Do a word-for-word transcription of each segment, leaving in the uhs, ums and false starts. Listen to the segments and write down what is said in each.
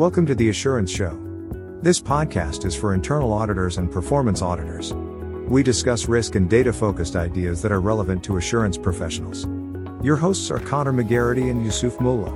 Welcome to the Assurance Show. This podcast is for internal auditors and performance auditors. We discuss risk and data-focused ideas that are relevant to assurance professionals. Your hosts are Connor McGarity and Yusuf Mullah.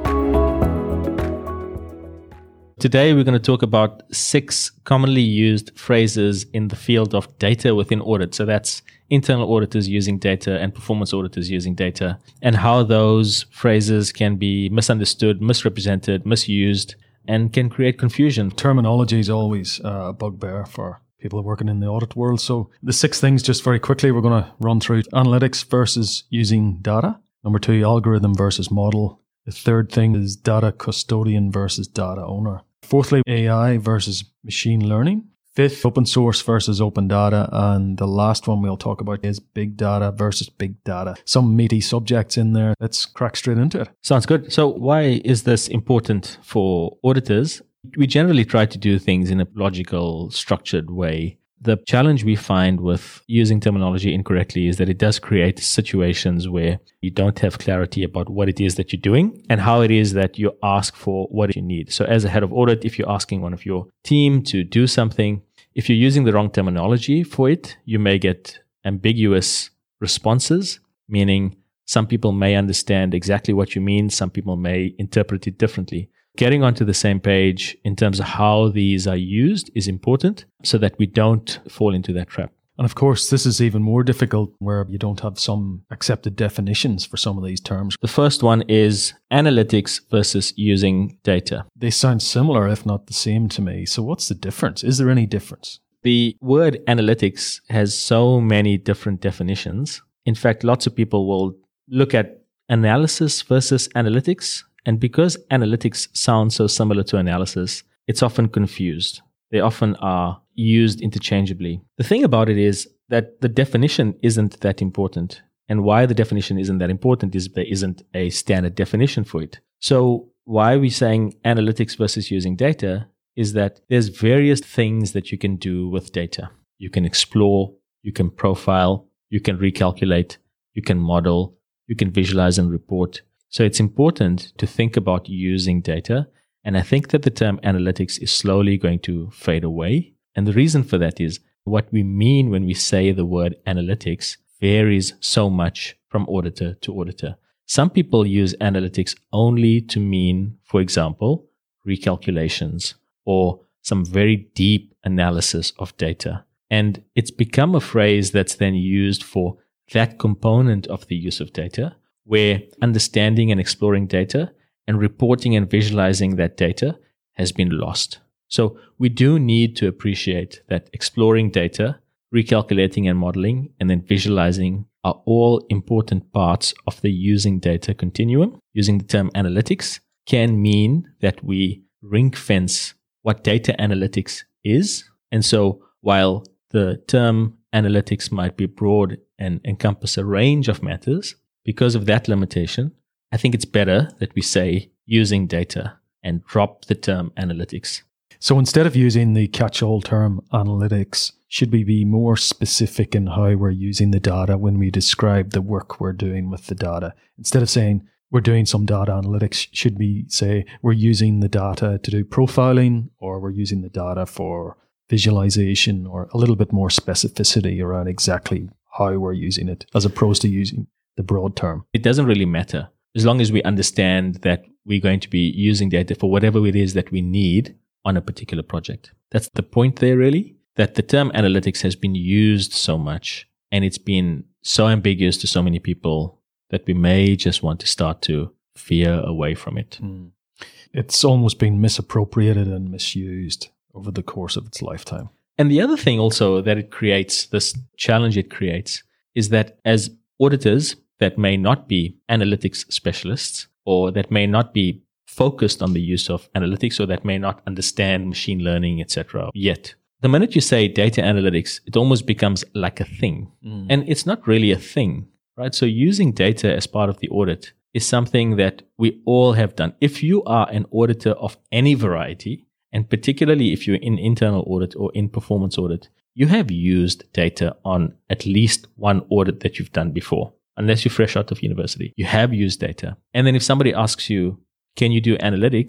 Today, we're going to talk about six commonly used phrases in the field of data within audit. So that's internal auditors using data and performance auditors using data, and how those phrases can be misunderstood, misrepresented, misused, and can create confusion. Terminology is always uh, a bugbear for people working in the audit world. So the six things, just very quickly, we're going to run through: analytics versus using data. Number two, algorithm versus model. The third thing is data custodian versus data owner. Fourthly, A I versus machine learning. Fifth, open source versus open data. And the last one we'll talk about is big data versus big data. Some meaty subjects in there. Let's crack straight into it. Sounds good. So why is this important for auditors? We generally try to do things in a logical, structured way. The challenge we find with using terminology incorrectly is that it does create situations where you don't have clarity about what it is that you're doing and how it is that you ask for what you need. So as a head of audit, if you're asking one of your team to do something, if you're using the wrong terminology for it, you may get ambiguous responses, meaning some people may understand exactly what you mean, some people may interpret it differently. Getting onto the same page in terms of how these are used is important so that we don't fall into that trap. And of course, this is even more difficult where you don't have some accepted definitions for some of these terms. The first one is analytics versus using data. They sound similar, if not the same to me. So what's the difference? Is there any difference? The word analytics has so many different definitions. In fact, lots of people will look at analysis versus analytics. And because analytics sound so similar to analysis, it's often confused. They often are used interchangeably. The thing about it is that the definition isn't that important. And why the definition isn't that important is there isn't a standard definition for it. So why we're saying analytics versus using data is that there's various things that you can do with data. You can explore, you can profile, you can recalculate, you can model, you can visualize and report. So it's important to think about using data. And I think that the term analytics is slowly going to fade away. And the reason for that is what we mean when we say the word analytics varies so much from auditor to auditor. Some people use analytics only to mean, for example, recalculations or some very deep analysis of data. And it's become a phrase that's then used for that component of the use of data, where understanding and exploring data and reporting and visualizing that data has been lost. So we do need to appreciate that exploring data, recalculating and modeling, and then visualizing are all important parts of the using data continuum. Using the term analytics can mean that we ring fence what data analytics is. And so while the term analytics might be broad and encompass a range of matters, because of that limitation, I think it's better that we say using data and drop the term analytics. So instead of using the catch-all term analytics, should we be more specific in how we're using the data when we describe the work we're doing with the data? Instead of saying we're doing some data analytics, should we say we're using the data to do profiling, or we're using the data for visualization, or a little bit more specificity around exactly how we're using it, as opposed to using the broad term? It doesn't really matter as long as we understand that we're going to be using data for whatever it is that we need on a particular project. That's the point there, really, that the term analytics has been used so much and it's been so ambiguous to so many people that we may just want to start to veer away from it. Mm. It's almost been misappropriated and misused over the course of its lifetime. And the other thing also that it creates, this challenge it creates, is that as auditors that may not be analytics specialists, or that may not be focused on the use of analytics, or that may not understand machine learning, et cetera yet. The minute you say data analytics, it almost becomes like a thing. Mm. And it's not really a thing, right? So using data as part of the audit is something that we all have done. If you are an auditor of any variety, and particularly if you're in internal audit or in performance audit, you have used data on at least one audit that you've done before. Unless you're fresh out of university, you have used data. And then if somebody asks you, can you do analytics?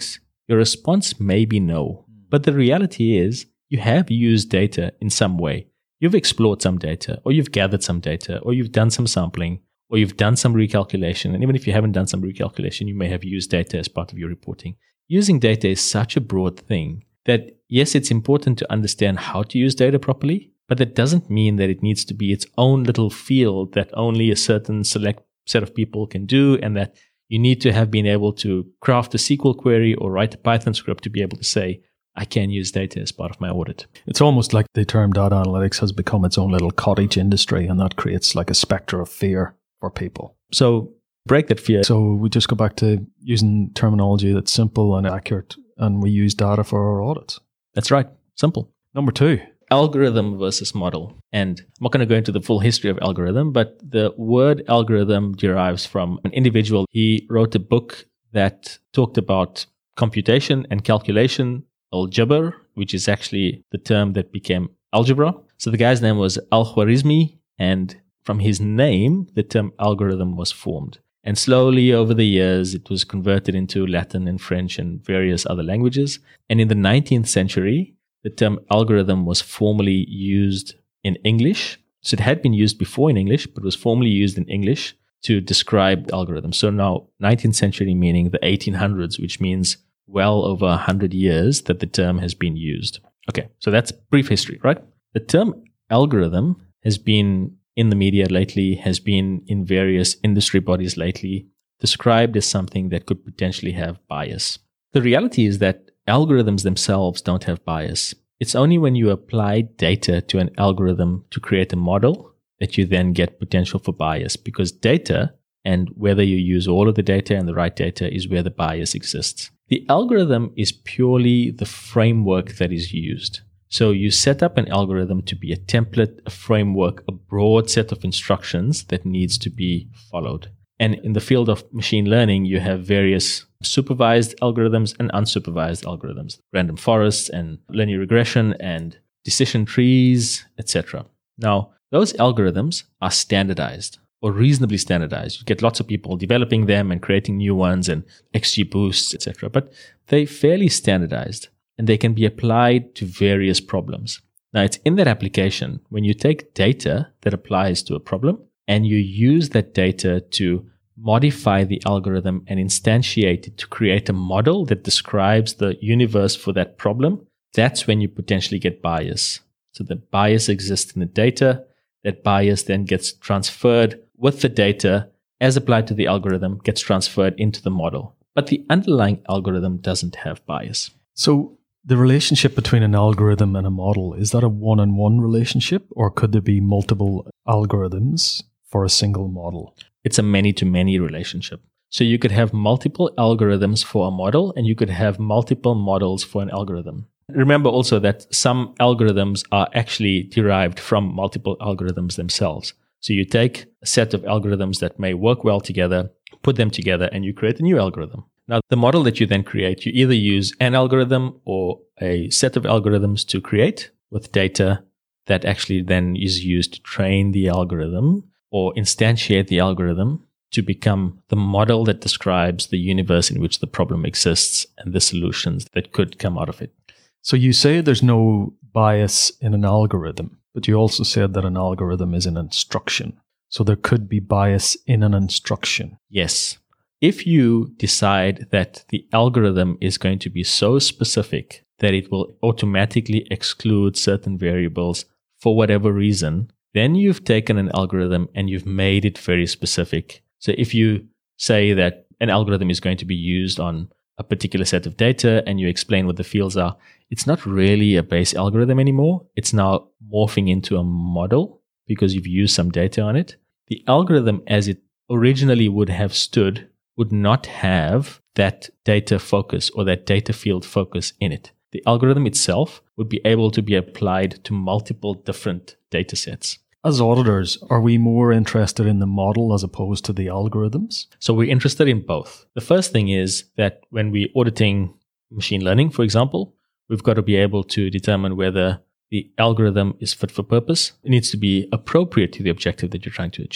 your response may be no. But the reality is you have used data in some way. You've explored some data, or you've gathered some data, or you've done some sampling, or you've done some recalculation. And even if you haven't done some recalculation, you may have used data as part of your reporting. Using data is such a broad thing that, yes, it's important to understand how to use data properly, but that doesn't mean that it needs to be its own little field that only a certain select set of people can do, and that you need to have been able to craft a S Q L query or write a Python script to be able to say, I can use data as part of my audit. It's almost like the term data analytics has become its own little cottage industry, and that creates like a spectre of fear for people. So break that fear. So we just go back to using terminology that's simple and accurate, and we use data for our audits. That's right. Simple. Number two. Algorithm versus model. And I'm not going to go into the full history of algorithm, but the word algorithm derives from an individual. He wrote a book that talked about computation and calculation, Al-Jabr, which is actually the term that became algebra. So the guy's name was Al-Khwarizmi, and from his name, the term algorithm was formed. And slowly over the years, it was converted into Latin and French and various other languages. And in the nineteenth century, the term algorithm was formally used in English. So it had been used before in English, but was formally used in English to describe algorithms. So now nineteenth century meaning the eighteen hundreds, which means well over one hundred years that the term has been used. Okay, so that's brief history, right? The term algorithm has been in the media lately, has been in various industry bodies lately, described as something that could potentially have bias. The reality is that algorithms themselves don't have bias. It's only when you apply data to an algorithm to create a model that you then get potential for bias, because data, and whether you use all of the data and the right data, is where the bias exists. The algorithm is purely the framework that is used. So you set up an algorithm to be a template, a framework, a broad set of instructions that needs to be followed. And in the field of machine learning, you have various supervised algorithms and unsupervised algorithms, random forests and linear regression and decision trees, et cetera. Now, those algorithms are standardized or reasonably standardized. You get lots of people developing them and creating new ones and XGBoosts, et cetera. But they're fairly standardized and they can be applied to various problems. Now, it's in that application when you take data that applies to a problem and you use that data to modify the algorithm and instantiate it to create a model that describes the universe for that problem, that's when you potentially get bias. So the bias exists in the data. That bias then gets transferred with the data as applied to the algorithm, gets transferred into the model. But the underlying algorithm doesn't have bias. So the relationship between an algorithm and a model, is that a one-on-one relationship, or could there be multiple algorithms for a single model? It's a many-to-many relationship. So you could have multiple algorithms for a model, and you could have multiple models for an algorithm. Remember also that some algorithms are actually derived from multiple algorithms themselves. So you take a set of algorithms that may work well together, put them together, and you create a new algorithm. Now, the model that you then create, you either use an algorithm or a set of algorithms to create with data that actually then is used to train the algorithm or instantiate the algorithm to become the model that describes the universe in which the problem exists and the solutions that could come out of it. So you say there's no bias in an algorithm, but you also said that an algorithm is an instruction. So there could be bias in an instruction. Yes. If you decide that the algorithm is going to be so specific that it will automatically exclude certain variables for whatever reason, then you've taken an algorithm and you've made it very specific. So if you say that an algorithm is going to be used on a particular set of data and you explain what the fields are, it's not really a base algorithm anymore. It's now morphing into a model because you've used some data on it. The algorithm as it originally would have stood would not have that data focus or that data field focus in it. The algorithm itself would be able to be applied to multiple different data sets. As auditors, are we more interested in the model as opposed to the algorithms? So we're interested in both. The first thing is that when we're auditing machine learning, for example, we've got to be able to determine whether the algorithm is fit for purpose. It needs to be appropriate to the objective that you're trying to achieve.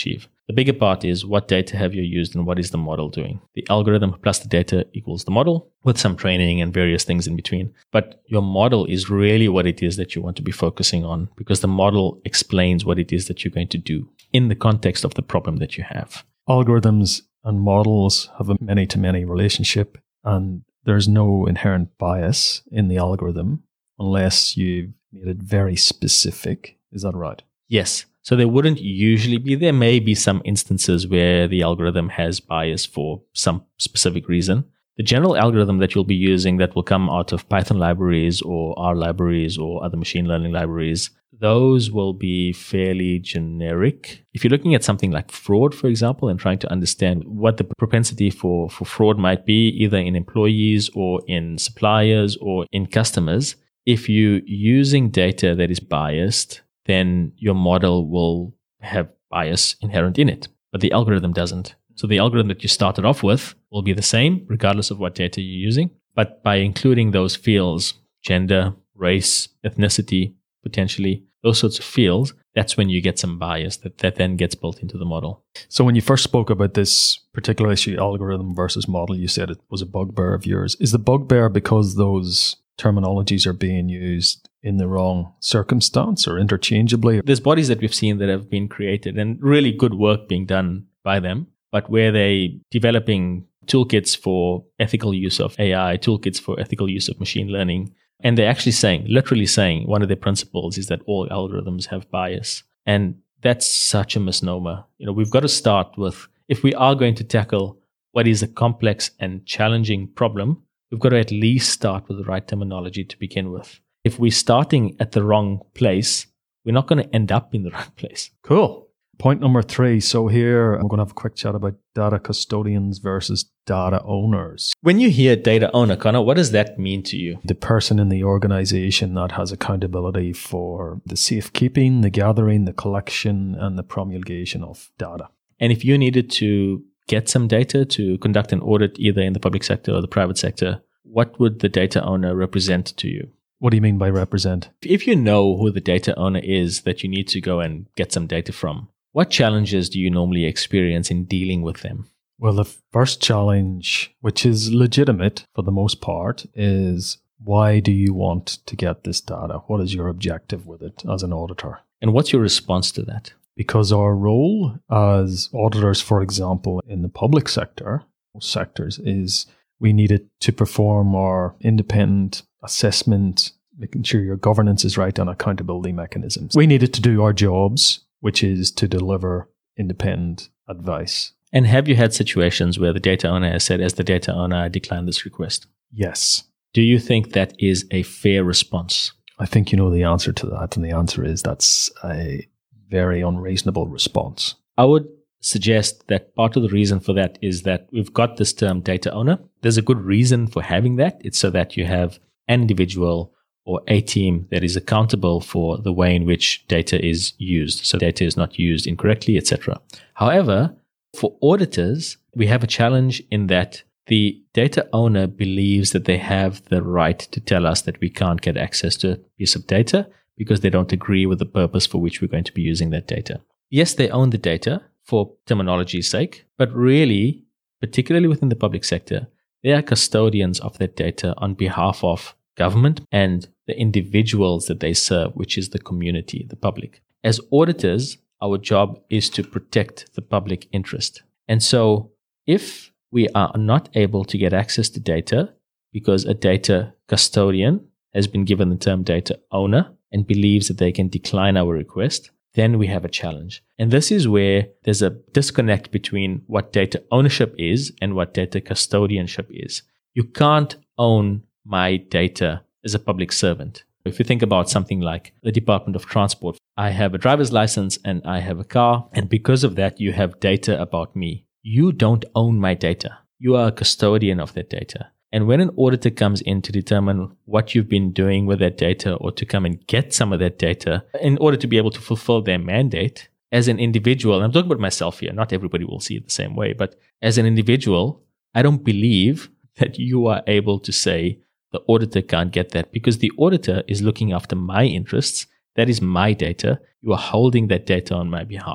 The bigger part is what data have you used and what is the model doing. The algorithm plus the data equals the model with some training and various things in between. But your model is really what it is that you want to be focusing on, because the model explains what it is that you're going to do in the context of the problem that you have. Algorithms and models have a many-to-many relationship, and there's no inherent bias in the algorithm unless you've made it very specific. Is that right? Yes. So there wouldn't usually be. There may be some instances where the algorithm has bias for some specific reason. The general algorithm that you'll be using that will come out of Python libraries or R libraries or other machine learning libraries, those will be fairly generic. If you're looking at something like fraud, for example, and trying to understand what the propensity for, for fraud might be, either in employees or in suppliers or in customers, if you're using data that is biased, then your model will have bias inherent in it, but the algorithm doesn't. So the algorithm that you started off with will be the same regardless of what data you're using. But by including those fields, gender, race, ethnicity, potentially, those sorts of fields, that's when you get some bias that, that then gets built into the model. So when you first spoke about this particular issue, algorithm versus model, you said it was a bugbear of yours. Is the bugbear because those terminologies are being used in the wrong circumstance or interchangeably? There's bodies that we've seen that have been created and really good work being done by them, but where they developing toolkits for ethical use of A I, toolkits for ethical use of machine learning, and they're actually saying, literally saying, one of their principles is that all algorithms have bias. And that's such a misnomer. You know, we've got to start with, if we are going to tackle what is a complex and challenging problem, we've got to at least start with the right terminology to begin with. If we're starting at the wrong place, we're not going to end up in the right place. Cool. Point number three. So here, we're going to have a quick chat about data custodians versus data owners. When you hear data owner, Connor, what does that mean to you? The person in the organization that has accountability for the safekeeping, the gathering, the collection, and the promulgation of data. And if you needed to get some data to conduct an audit either in the public sector or the private sector, what would the data owner represent to you? What do you mean by represent? If you know who the data owner is that you need to go and get some data from, what challenges do you normally experience in dealing with them? Well, the first challenge, which is legitimate for the most part, is why do you want to get this data? What is your objective with it as an auditor? And what's your response to that? Because our role as auditors, for example, in the public sector, most sectors, is we needed to perform our independent assessment, making sure your governance is right, and accountability mechanisms. We needed to do our jobs, which is to deliver independent advice. And have you had situations where the data owner has said, as the data owner, I decline this request? Yes. Do you think that is a fair response? I think you know the answer to that, and the answer is that's a very unreasonable response. I would suggest that part of the reason for that is that we've got this term data owner. There's a good reason for having that. It's so that you have an individual or a team that is accountable for the way in which data is used. So data is not used incorrectly, et cetera. However, for auditors, we have a challenge in that the data owner believes that they have the right to tell us that we can't get access to a piece of data because they don't agree with the purpose for which we're going to be using that data. Yes, they own the data for terminology's sake, but really, particularly within the public sector, they are custodians of that data on behalf of government and the individuals that they serve, which is the community, the public. As auditors, our job is to protect the public interest. And so if we are not able to get access to data because a data custodian has been given the term data owner and believes that they can decline our request, then we have a challenge. And this is where there's a disconnect between what data ownership is and what data custodianship is. You can't own my data as a public servant. If you think about something like the Department of Transport, I have a driver's license and I have a car, and because of that, you have data about me. You don't own my data. You are a custodian of that data. And when an auditor comes in to determine what you've been doing with that data or to come and get some of that data in order to be able to fulfill their mandate, as an individual, and I'm talking about myself here, not everybody will see it the same way, but as an individual, I don't believe that you are able to say the auditor can't get that because the auditor is looking after my interests. That is my data. You are holding that data on my behalf.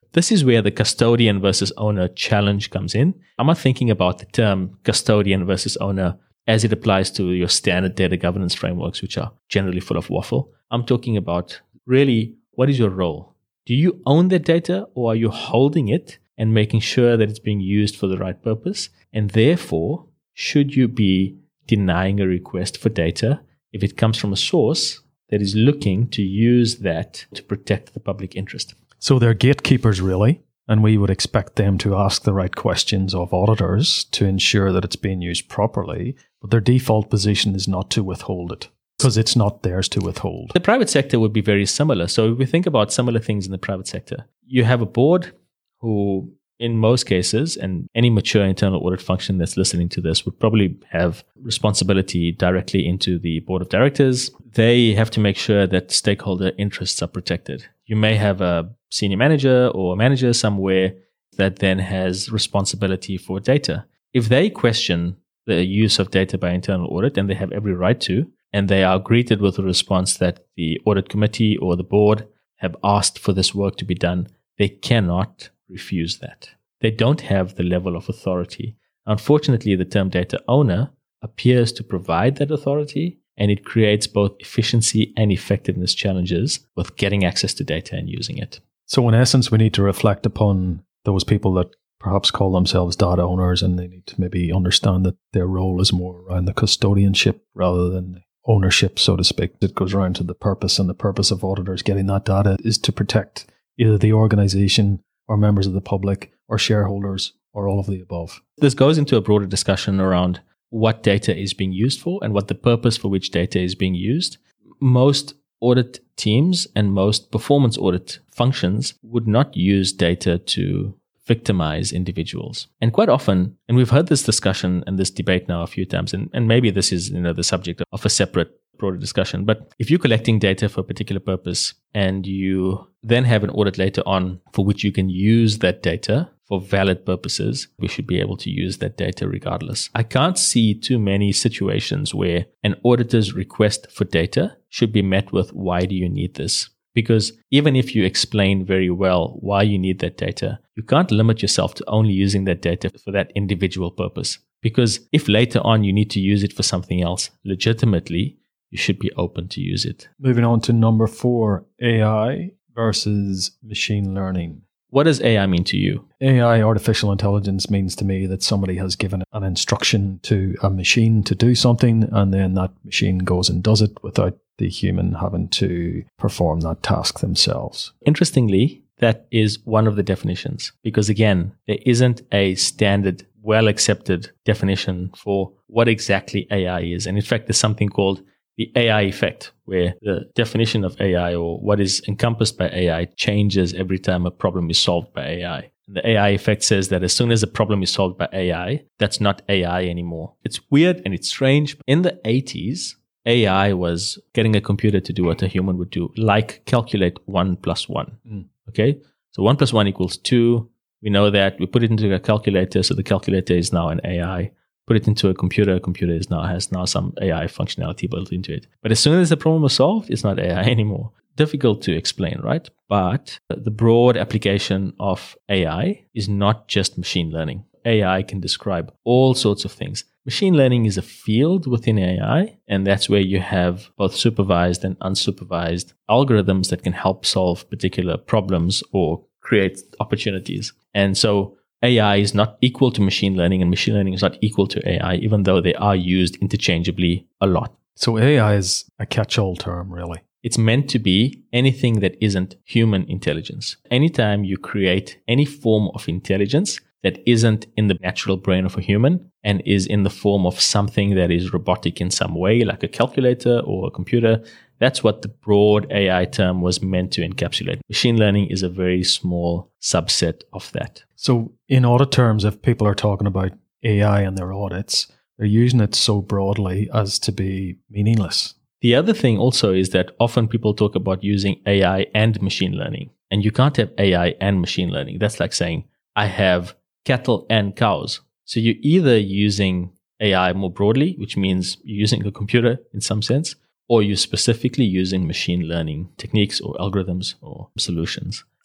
this is where the custodian versus owner challenge comes in. I'm not thinking about the term custodian versus owner as it applies to your standard data governance frameworks, which are generally full of waffle. I'm talking about really, what is your role? Do you own that data, or are you holding it and making sure that it's being used for the right purpose? And therefore, should you be denying a request for data if it comes from a source that is looking to use that to protect the public interest? So they're gatekeepers, really, and we would expect them to ask the right questions of auditors to ensure that it's being used properly, but their default position is not to withhold it because it's not theirs to withhold. The private sector would be very similar. So if we think about similar things in the private sector, you have a board who, in most cases, and any mature internal audit function that's listening to this would probably have responsibility directly into the board of directors. They have to make sure that stakeholder interests are protected. You may have a senior manager or a manager somewhere that then has responsibility for data. If they question the use of data by internal audit, and they have every right to, and they are greeted with a response that the audit committee or the board have asked for this work to be done, they cannot refuse that. They don't have the level of authority. Unfortunately, the term data owner appears to provide that authority, and it creates both efficiency and effectiveness challenges with getting access to data and using it. So in essence, we need to reflect upon those people that perhaps call themselves data owners, and they need to maybe understand that their role is more around the custodianship rather than the ownership, so to speak. It goes around to the purpose, and the purpose of auditors getting that data is to protect either the organization or members of the public or shareholders or all of the above. This goes into a broader discussion around what data is being used for and what the purpose for which data is being used. Most audit teams and most performance audit functions would not use data to victimize individuals. And quite often, and we've heard this discussion and this debate now a few times, and, and maybe this is, you know, the subject of a separate broader discussion, but if you're collecting data for a particular purpose and you then have an audit later on for which you can use that data for valid purposes, we should be able to use that data regardless. I can't see too many situations where an auditor's request for data should be met with, why do you need this? Because even if you explain very well why you need that data, you can't limit yourself to only using that data for that individual purpose. Because if later on you need to use it for something else legitimately, you should be open to use it. Moving on to number four, A I versus machine learning. What does A I mean to you? A I, artificial intelligence, means to me that somebody has given an instruction to a machine to do something, and then that machine goes and does it without the human having to perform that task themselves. Interestingly, that is one of the definitions, because again, there isn't a standard, well-accepted definition for what exactly A I is. And in fact, there's something called the A I effect, where the definition of A I or what is encompassed by A I changes every time a problem is solved by A I. The A I effect says that as soon as a problem is solved by A I, that's not A I anymore. It's weird and it's strange. In the eighties, A I was getting a computer to do what a human would do, like calculate one plus one. Mm. Okay? So one plus one equals two. We know that. We put it into a calculator, so the calculator is now an A I. Put it into a computer, a computer is now has now some A I functionality built into it. But as soon as the problem is solved, it's not A I anymore. Difficult to explain, right? But the broad application of A I is not just machine learning. A I can describe all sorts of things. Machine learning is a field within A I, and that's where you have both supervised and unsupervised algorithms that can help solve particular problems or create opportunities. And so A I is not equal to machine learning, and machine learning is not equal to A I, even though they are used interchangeably a lot. So A I is a catch-all term, really. It's meant to be anything that isn't human intelligence. Anytime you create any form of intelligence that isn't in the natural brain of a human and is in the form of something that is robotic in some way, like a calculator or a computer, that's what the broad A I term was meant to encapsulate. Machine learning is a very small subset of that. So in audit terms, if people are talking about A I in their audits, they're using it so broadly as to be meaningless. The other thing also is that often people talk about using A I and machine learning, and you can't have A I and machine learning. That's like saying, I have cattle and cows. So you're either using A I more broadly, which means you're using a computer in some sense, or you're specifically using machine learning techniques or algorithms or solutions.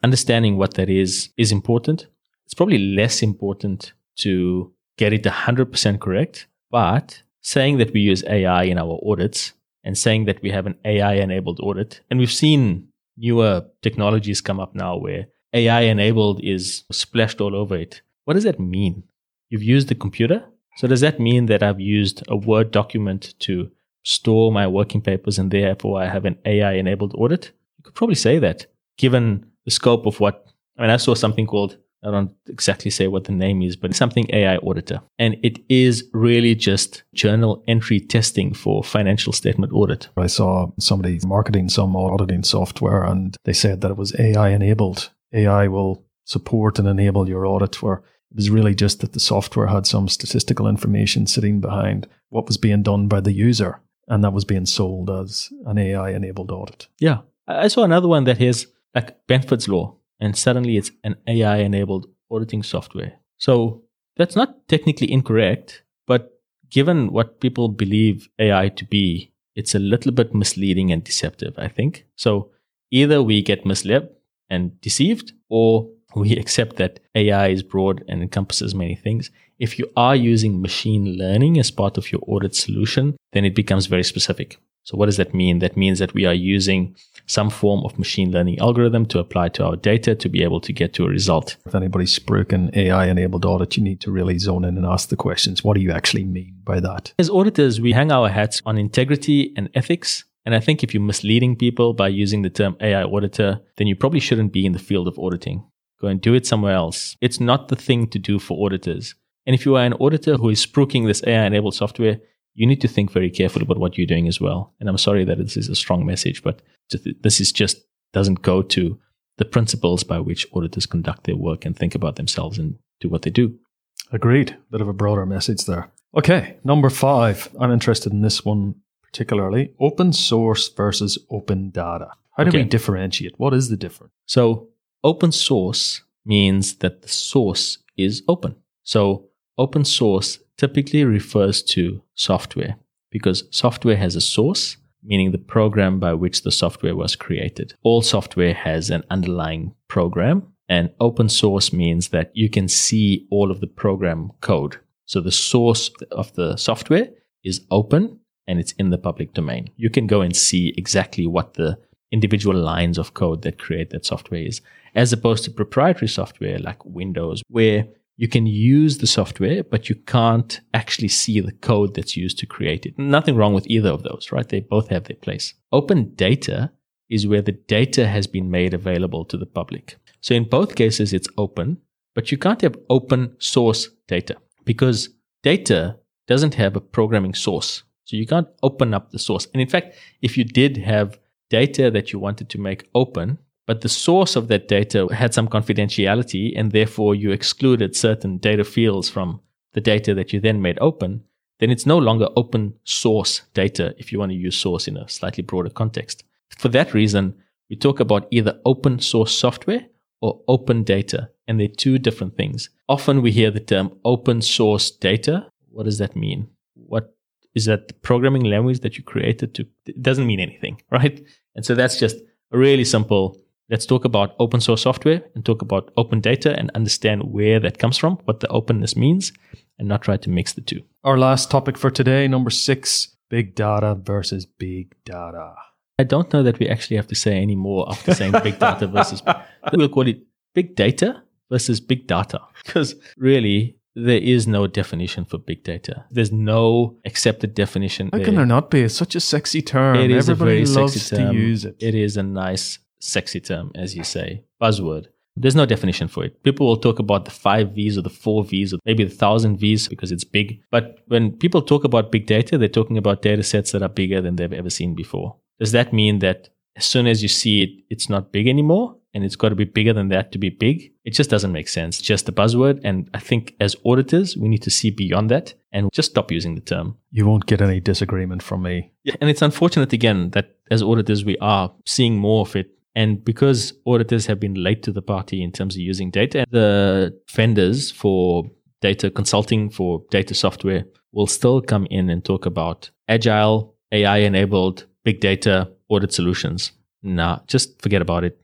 understanding what that is is important. It's probably less important to get it one hundred percent correct, but saying that we use A I in our audits and saying that we have an A I-enabled audit, and we've seen newer technologies come up now where A I-enabled is splashed all over it. What does that mean? You've used the computer? So does that mean that I've used a Word document to store my working papers and therefore I have an A I-enabled audit? You could probably say that, given the scope of what, I mean, I saw something called, I don't exactly say what the name is, but it's something A I auditor. And it is really just journal entry testing for financial statement audit. I saw somebody marketing some auditing software and they said that it was A I enabled. A I will support and enable your audit, where it was really just that the software had some statistical information sitting behind what was being done by the user, and that was being sold as an A I enabled audit. Yeah. I saw another one that has like Benford's Law, and suddenly it's an A I-enabled auditing software. So that's not technically incorrect, but given what people believe A I to be, it's a little bit misleading and deceptive, I think. So either we get misled and deceived, or we accept that A I is broad and encompasses many things. If you are using machine learning as part of your audit solution, then it becomes very specific. So what does that mean? That means that we are using some form of machine learning algorithm to apply to our data to be able to get to a result. If anybody's spruiking A I-enabled audit, you need to really zone in and ask the questions. What do you actually mean by that? As auditors, we hang our hats on integrity and ethics. And I think if you're misleading people by using the term A I auditor, then you probably shouldn't be in the field of auditing. Go and do it somewhere else. It's not the thing to do for auditors. And if you are an auditor who is spruiking this A I-enabled software, you need to think very carefully about what you're doing as well. And I'm sorry that this is a strong message, but this is just doesn't go to the principles by which auditors conduct their work and think about themselves and do what they do. Agreed. Bit of a broader message there. Okay, number five. I'm interested in this one particularly. Open source versus open data. How do Okay. we differentiate? What is the difference? So open source means that the source is open. So open source typically refers to software, because software has a source, meaning the program by which the software was created. All software has an underlying program, and open source means that you can see all of the program code. So the source of the software is open and it's in the public domain. You can go and see exactly what the individual lines of code that create that software is, as opposed to proprietary software like Windows, where you can use the software, but you can't actually see the code that's used to create it. Nothing wrong with either of those, right? They both have their place. Open data is where the data has been made available to the public. So in both cases, it's open, but you can't have open source data because data doesn't have a programming source. So you can't open up the source. And in fact, if you did have data that you wanted to make open, but the source of that data had some confidentiality, and therefore you excluded certain data fields from the data that you then made open, then it's no longer open source data if you want to use source in a slightly broader context. For that reason, we talk about either open source software or open data, and they're two different things. Often we hear the term open source data. What does that mean? What is that the programming language that you created to? It doesn't mean anything, right? And so that's just a really simple. Let's talk about open source software and talk about open data and understand where that comes from, what the openness means, and not try to mix the two. Our last topic for today, number six, big data versus big data. I don't know that we actually have to say any more after saying big data versus, we'll call it big data versus big data, because really there is no definition for big data. There's no accepted definition. How can there not be? It's such a sexy term. It is Everybody a very loves sexy term. to use it. It is a nice, sexy term, as you say, buzzword. There's no definition for it. People will talk about the five V's or the four V's or maybe the thousand V's because it's big. But when people talk about big data, they're talking about data sets that are bigger than they've ever seen before. Does that mean that as soon as you see it, it's not big anymore and it's got to be bigger than that to be big? It just doesn't make sense. It's just a buzzword. And I think as auditors, we need to see beyond that and just stop using the term. You won't get any disagreement from me. Yeah, and it's unfortunate, again, that as auditors, we are seeing more of it. And because auditors have been late to the party in terms of using data, the vendors for data consulting, for data software, will still come in and talk about agile, A I-enabled, big data audit solutions. Nah, just forget about it.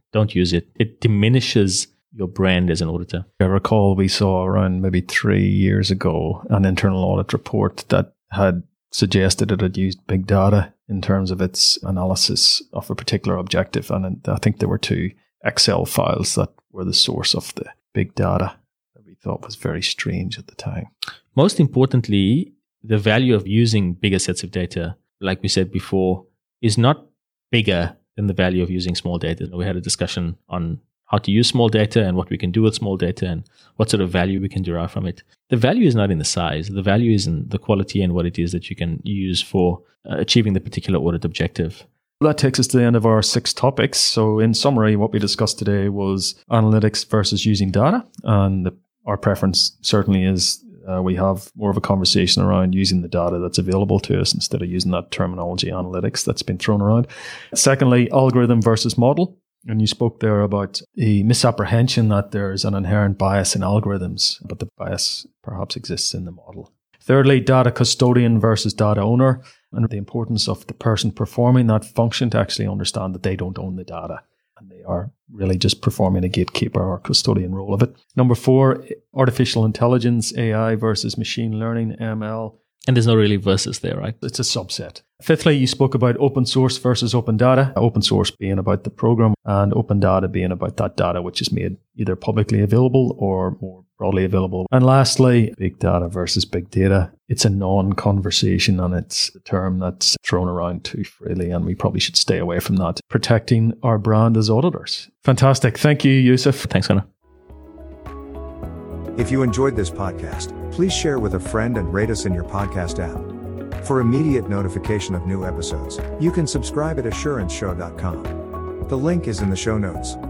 don't use it. It diminishes your brand as an auditor. I recall we saw around maybe three years ago an internal audit report that had suggested it had used big data in terms of its analysis of a particular objective. And I think there were two Excel files that were the source of the big data that we thought was very strange at the time. Most importantly, the value of using bigger sets of data, like we said before, is not bigger than the value of using small data. We had a discussion on how to use small data and what we can do with small data and what sort of value we can derive from it. The value is not in the size. The value is in the quality and what it is that you can use for uh, achieving the particular audit objective. That takes us to the end of our six topics. So in summary, what we discussed today was analytics versus using data. And the, our preference certainly is uh, we have more of a conversation around using the data that's available to us instead of using that terminology analytics that's been thrown around. Secondly, algorithm versus model. And you spoke there about the misapprehension that there's an inherent bias in algorithms, but the bias perhaps exists in the model. Thirdly, data custodian versus data owner, and the importance of the person performing that function to actually understand that they don't own the data and they are really just performing a gatekeeper or custodian role of it. Number four, artificial intelligence, A I versus machine learning, M L. And there's no really versus there, right? It's a subset. Fifthly, you spoke about open source versus open data. Open source being about the program and open data being about that data which is made either publicly available or more broadly available. And lastly, big data versus big data. It's a non-conversation and it's a term that's thrown around too freely and we probably should stay away from that. Protecting our brand as auditors. Fantastic. Thank you, Yusuf. Thanks, Connor. If you enjoyed this podcast, please share with a friend and rate us in your podcast app. For immediate notification of new episodes, you can subscribe at assurance show dot com. The link is in the show notes.